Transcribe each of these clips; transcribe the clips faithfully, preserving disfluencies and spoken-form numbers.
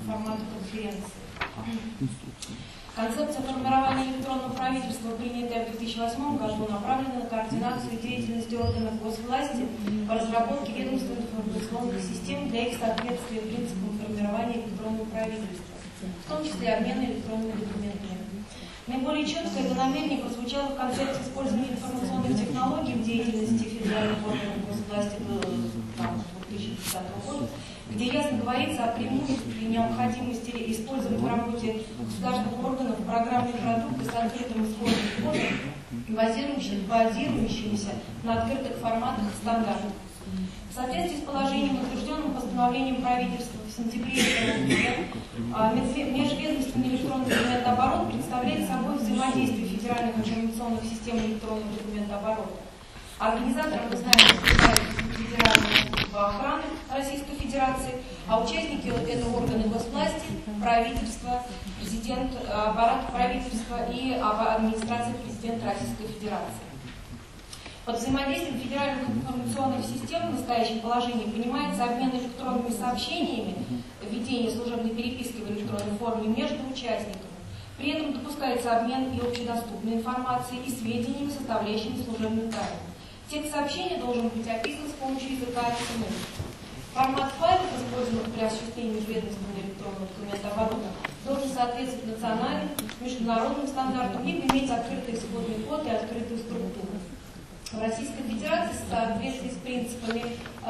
формата конференции. Концепция формирования электронного правительства, принятая в две тысячи восьмом году, направлена на координацию деятельности органов госвласти по разработке ведомственных информационных систем для их соответствия принципам формирования электронного правительства, в том числе обмена электронными документами. Наиболее четко это намерение прозвучало в концепции использования информационных технологий в деятельности федеральных органов госвласти до две тысячи десятого года, где ясно говорится о преимуществе и необходимости использовать в работе государственных органов программные продукты с открытым исходным кодом, базирующимися на открытых форматах и стандартах. В соответствии с положением, утвержденным постановлением правительства в сентябре этого года, межведомственный электронный документооборот представляет собой взаимодействие федеральных информационных систем электронного документооборота. Организатором, мы знаем, Федеральная служба охраны Российской Федерации, а участники это органы госвласти, правительство, президент, аппарат правительства и администрация президента Российской Федерации. Под взаимодействием федеральных информационных систем в настоящем положении понимается обмен электронными сообщениями, введение служебной переписки в электронной форме между участниками. При этом допускается обмен и общедоступной информацией и сведениями, составляющими служебную тайну. Текст сообщения должен быть описан с помощью языка икс эм эль. Формат файлов, используемых при осуществлении межведомственного электронного документооборота, должен соответствовать национальным, международным стандартам, либо иметь открытый исходный код и открытую структуру. В Российской Федерации в соответствии с принципами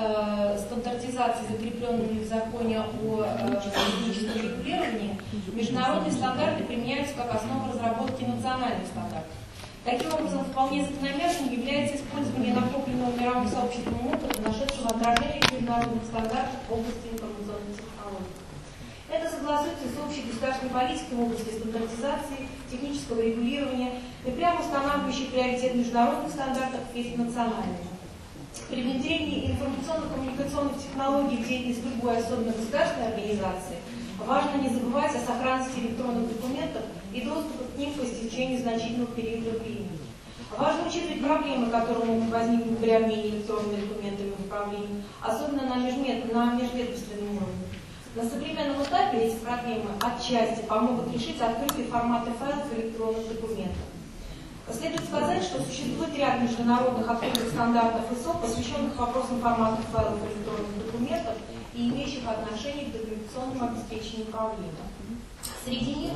э, стандартизации, закрепленными в законе о э, техническом регулировании, международные стандарты применяются как основа разработки национальных стандартов. Таким образом, вполне закономерным является использование накопленного мировым сообществом опыта, нашедшего отражение в международных стандартах в области информационных технологий. Это согласуется с общей государственной политикой в области стандартизации, технического регулирования и прямо устанавливающий приоритет международных стандартов перед национальными. При внедрении информационно-коммуникационных технологий в деятельность любой особенно государственной организации важно не забывать о сохранности электронных документов и доступа к ним по истечении значительного периода времени. Важно учитывать проблемы, которые могут возникнуть при обмене электронными документами в управлении, особенно на, межмед... на межведомственном уровне. На современном этапе эти проблемы отчасти помогут решить открытые форматы файлов электронных документов. Следует сказать, что существует ряд международных открытых стандартов ай эс о, посвященных вопросам форматов файлов электронных документов и имеющих отношение к документационному обеспечению управления. Среди них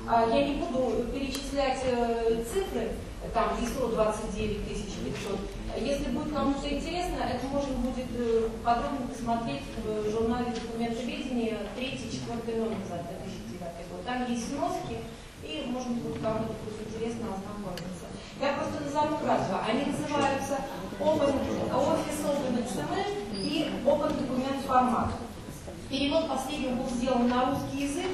я не буду перечислять цифры, там ай эс о двадцать девять тысяч пятьсот. Если будет кому-то интересно, это можно будет подробно посмотреть в журнале «Документоведение» третий-четвёртый номер за две тысячи девятый год. Там есть сноски, и, может быть, кому-то будет интересно ознакомиться. Я просто назову кратко. Они называются Open, Office Open икс эм эль и Open Document Format. Перевод последнего был сделан на русский язык.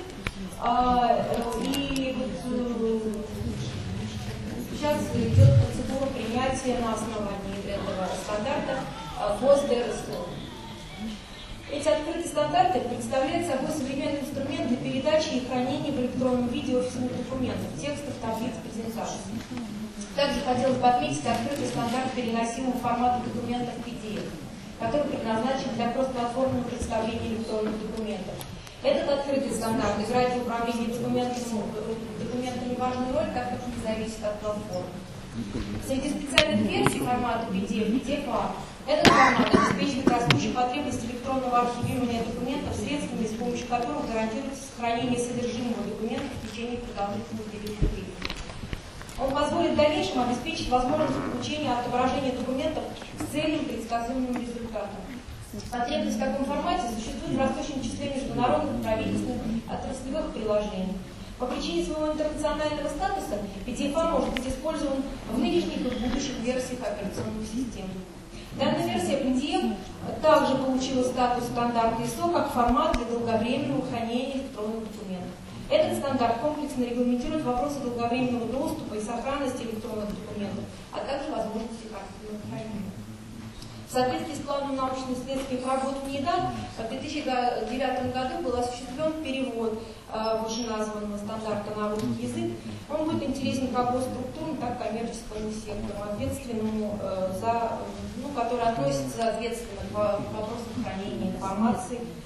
И вот сейчас идет процедура принятия на основании этого стандарта ГосДРСО. Эти открытые стандарты представляют собой современный инструмент для передачи и хранения в электронном виде офисных документов, текстов, таблиц, презентаций. Также хотелось бы отметить открытый стандарт переносимого формата документов пи ди эф, который предназначен для кросс-платформенного представления электронных документов. Этот открытый стандарт играет в управлении документами, документами важную роль, так как не зависит от платформы. Среди специальных версий формата пи ди эф, пи ди эф эй этот формат обеспечивает растущую потребность электронного архивирования документов средствами, с помощью которых гарантируется сохранение содержимого документов в течение продолжительного периода времени. Он позволит в дальнейшем обеспечить возможность получения отображения документов с цельным предсказуемым результатом. Потребность в таком формате существует в растущем числе международных, правительственных, отраслевых приложений. По причине своего интернационального статуса пи ди эф может быть использован в нынешних и в будущих версиях операционных систем. Данная версия пи ди эф также получила статус стандарта ай эс о как формат для долговременного хранения электронных документов. Этот стандарт комплексно регламентирует вопросы долговременного доступа и сохранности электронных документов, а также возможности их архивного хранения. В соответствии с планом научно-исследовательских работ НИДА в две тысячи девятом году был осуществлен перевод э, вышеназванного стандарта на русский язык. Он будет интересен как госструктурному, так и коммерческому сектору, ответственному э, за, ну, который относится ответственно к вопросам хранения информации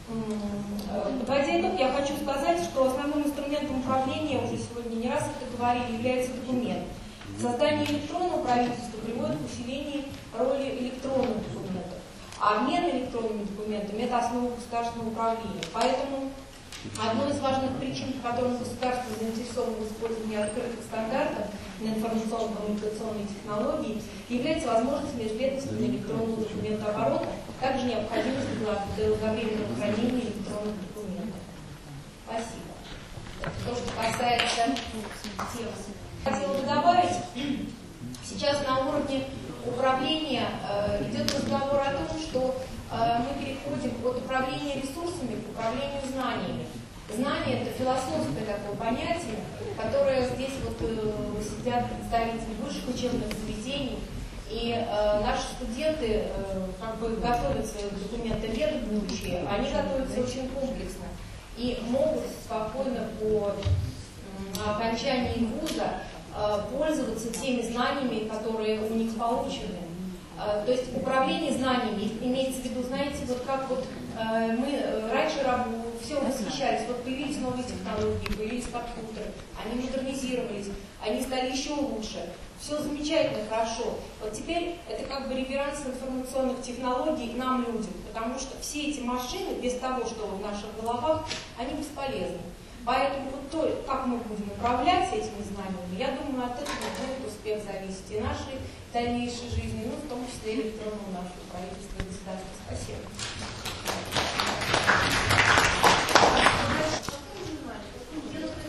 Подводя итог, я хочу сказать, что основным инструментом управления, уже сегодня не раз это говорили, является документ. Создание электронного правительства приводит к усилению роли электронных документов. А обмен электронными документами – это основа государственного управления. Поэтому одной из важных причин, по которым государство заинтересовано в использовании открытых стандартов на информационно-коммуникационные технологии, является возможность межведомственного электронного документооборота, также необходимость долговременного хранения электронных документов. Спасибо. То, что касается темы. Хотела бы добавить, сейчас на уровне управления э, идет разговор о том, что э, мы переходим от управления ресурсами к управлению знаниями. Знание – это философское такое понятие, которое здесь вот э, сидят представители высших учебных заведений, и э, наши студенты э, как бы готовятся к документоведу будущее, они готовятся очень комплексно и могут спокойно по э, окончании вуза пользоваться теми знаниями, которые у них получены. То есть управление знаниями имеется в виду, знаете, вот как вот мы раньше все восхищались, вот появились новые технологии, появились компьютеры, они модернизировались, они стали еще лучше. Все замечательно, хорошо. Вот теперь это как бы реверанс информационных технологий нам, людям, потому что все эти машины, без того, что в наших головах, они бесполезны. Поэтому вот то, как мы будем управлять этими знаниями, я думаю, от этого будет успех зависеть и нашей дальнейшей жизни, ну, в том числе и электронного нашего правительства и государства. Спасибо.